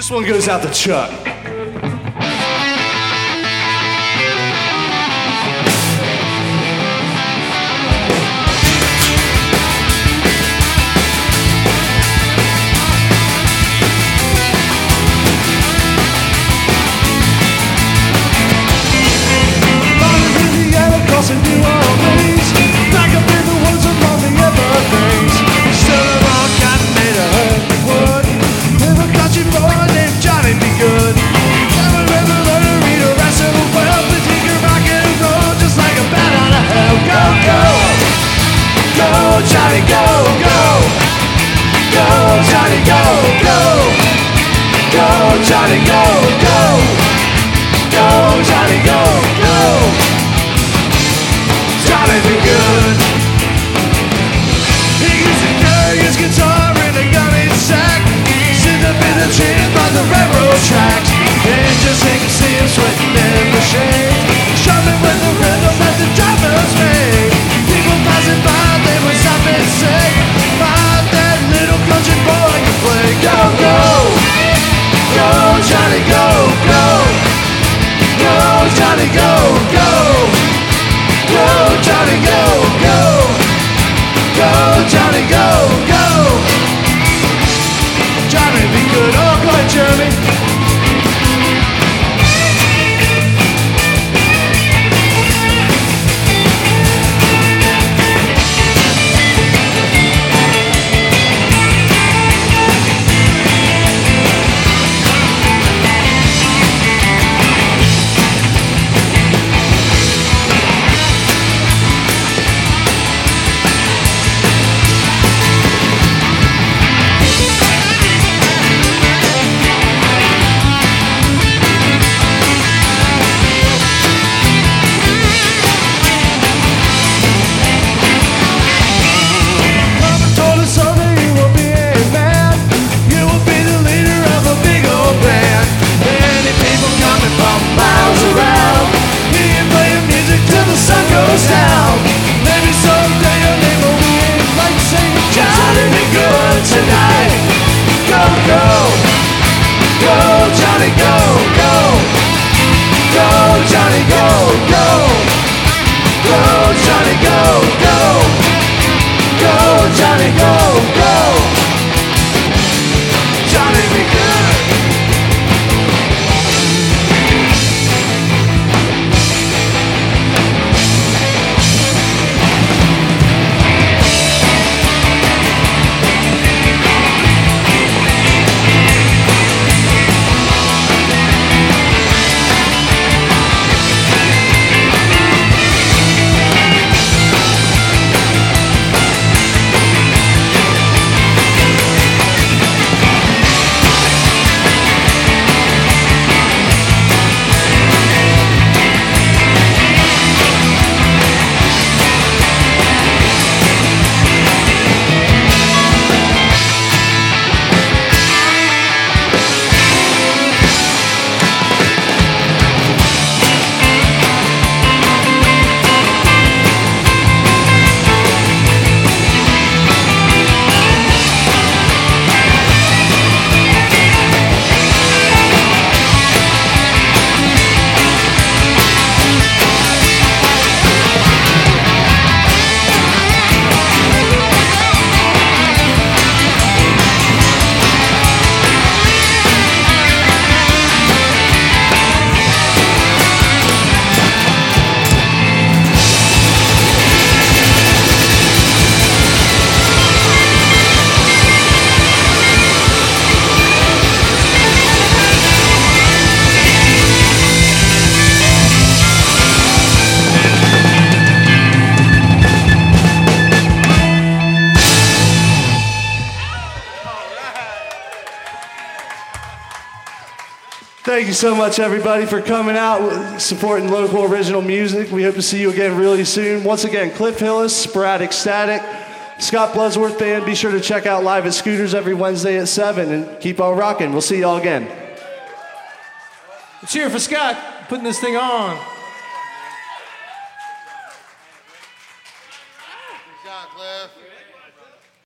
This one goes out to Chuck. Crossing New Orleans, back up in the woods among the Everglades. Still a rock got made of wood, with a country boy named Johnny B. Good. Never ever learned to read or wrestle well, but he can rock and roll just like a bat out of hell. Go, go, go, Johnny, go, go, go, Johnny, go, go, go, Johnny, go, go, go, Johnny, go, go. Johnny be good. He used to carry his guitar in a gunny sack, sit up in a tree by the railroad tracks, and just you can see him sweating in the shade, strumming with the rhythm that the drivers made. People passing by, they would stop and say, "My, that little country boy can play." Go, go, go, Johnny, go, go, go, Johnny, go, go. Go, Johnny, go, go. Go, Johnny, go, go. Johnny, be good. Oh, go ahead, Jeremy. Thank you so much, everybody, for coming out, supporting local original music. We hope to see you again really soon. Once again, Cliff Hillis, Sporadic Static, Scott Bloodsworth Band. Be sure to check out Live at Scooters every Wednesday at 7, and keep on rocking. We'll see y'all again. Cheer for Scott putting this thing on.